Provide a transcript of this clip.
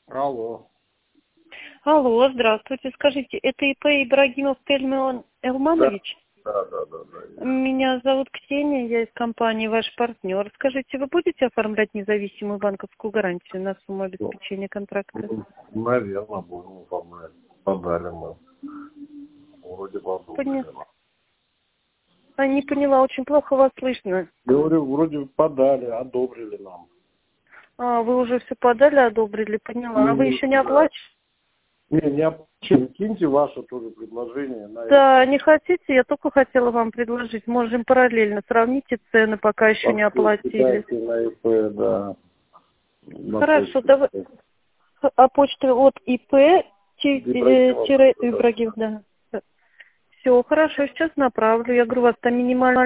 Алло. Алло, здравствуйте. Скажите, это ИП Ибрагимов Тельмион Элманович? Да. Меня зовут Ксения, я из компании «Ваш партнер». Скажите, вы будете оформлять независимую банковскую гарантию на сумму обеспечения контракта? Наверное, будем оформлять. Подали мы. Вроде бы одобрили. Не поняла, очень плохо вас слышно. Говорю, вроде подали, одобрили нам. Вы уже все подали, одобрили, поняла. А вы еще не оплачиваете? Не оплачиваем. Киньте ваше тоже предложение. Да, не хотите? Я только хотела вам предложить. Можем параллельно. Сравните цены, пока еще не оплатили. На ИП, да. Хорошо, давай. А почта от ИП-Ибрагимов, да. Все, хорошо, сейчас направлю. Я говорю, у вас там минимально